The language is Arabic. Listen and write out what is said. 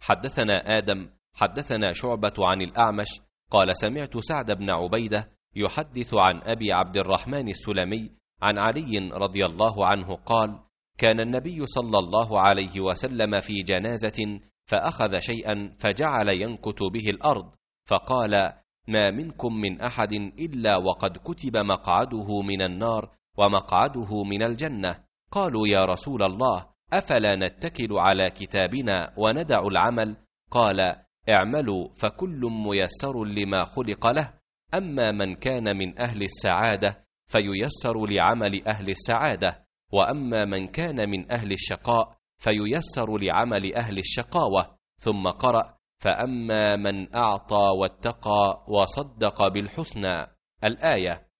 حدثنا آدم حدثنا شعبة عن الأعمش قال سمعت سعد بن عبيدة يحدث عن أبي عبد الرحمن السلمي عن علي رضي الله عنه قال كان النبي صلى الله عليه وسلم في جنازة فأخذ شيئا فجعل ينكت به الأرض فقال ما منكم من أحد إلا وقد كتب مقعده من النار ومقعده من الجنة. قالوا يا رسول الله أفلا نتكل على كتابنا وندع العمل؟ قال اعملوا فكل ميسر لما خلق له، أما من كان من أهل السعادة فييسر لعمل أهل السعادة، وأما من كان من أهل الشقاء فييسر لعمل أهل الشقاوة. ثم قرأ فأما من أعطى واتقى وصدق بالحسنى الآية.